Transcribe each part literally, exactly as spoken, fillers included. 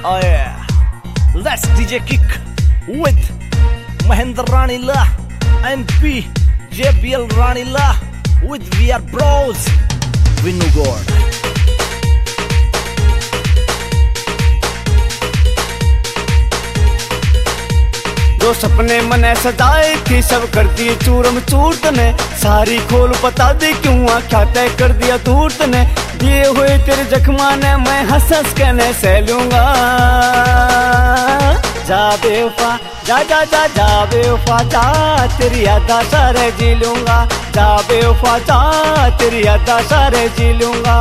Oh yeah, let's D J kick with Mahendra Ranila and P J B L Ranila with We Are Bros Vinnu God. जो सपने मने सजाए थी सब कर दिए चूरम चूरत ने, सारी खोल बता दे क्यों आख्या तय कर दिया दूरत ने। दिए हुए तेरे जख्मा ने मैं हंस हंस कहने सह लूंगा। जा बेवफा जा जा जा जा बेवफा जा, तेरी यादा सारे जी लूंगा। जा बेवफा जा, तेरी यादा सारे जी लूंगा।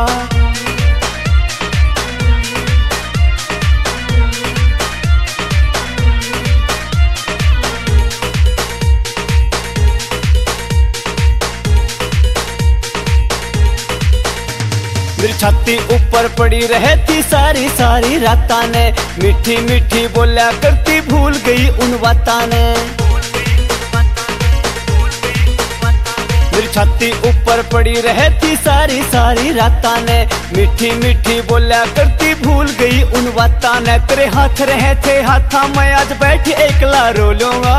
मेरी छाती ऊपर पड़ी रहती सारी सारी राता ने, मीठी मीठी बोला करती भूल गई उन बाता ने। मेरी छाती ऊपर पड़ी रहती सारी सारी राता ने, मीठी मीठी बोला करती भूल गई उन बाता ने। तेरे हाथ रहे थे हाथा मैं आज बैठ एकला रो लूंगा।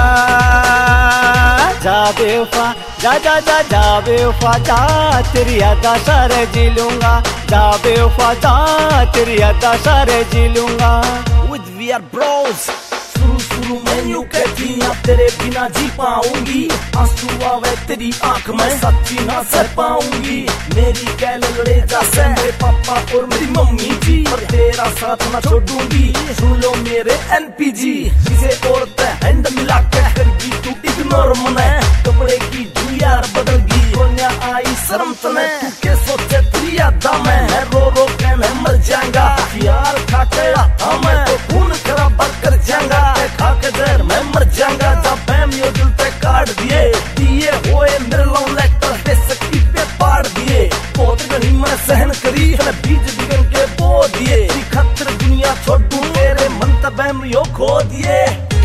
जा बेवफा जा जा जा जा बेवफा जा, तेरी यादा सारे जी लूंगा। जा बेवफा जा, तेरी यादा सारे जी लूंगा। With We Are Bros शुरू शुरू में यूं कहती ना तेरे बिना जी पाऊंगी, आंसू आवे तेरी आंख में सच्ची ना सह पाऊंगी। मेरी कह लड़े जैसे मेरे पापा और मेरी मम्मी जी, पर तेरा साथ ना छोड़ूंगी। सुन लो मेरे एन पी जी, किसे और ते हैंड मिला के करगी तू इग्नोर मने। कपड़े की जू यार बदल गई कोन्या आई शर्म तने, तू के सोचे तेरी यादा में मैं रो रो के मैं मर जाऊंगा। यार खा के मैं तो खून खराब कर जाऊंगा, खा के जहर मैं मर जाऊंगा। जब बैम यो दिल पे काट दिए दिए होए मेरे लव लेटर पे सकी पे पाड़ दिए। बहुत घनी मैं सहन करी मैं बीज बिगन के बो दिए, खतर दुनिया छोड़ू मेरे मन तब बैम यो खो दिए।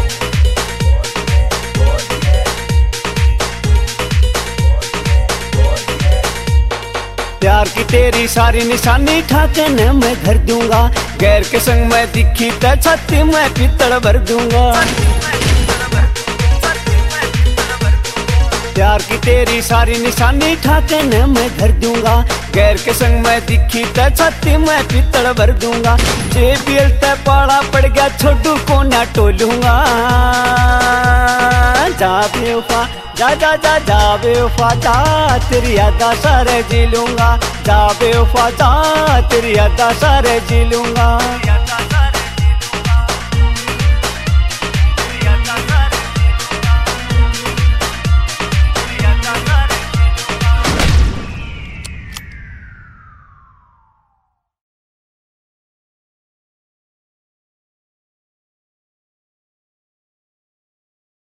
प्यार की तेरी सारी निशानी ठाके न मैं धर दूंगा। गैर के संग मैं दिखी त छाती मैं पितड़ भर दूंगा। प्यार की तेरी सारी निशानी ठाके न मैं धर दूंगा। गैर के संग मैं दिखी त छाती मैं पितड़ भर दूंगा। जे बी एल ते पाला पड़ गया छोटू को ना टोलूंगा। जा बेवफा जा जा जा जा बेवफा जा, तेरी यादा सारे जी लूंगा। जा बेवफा जा, तेरी यादा सारे जी लूंगा।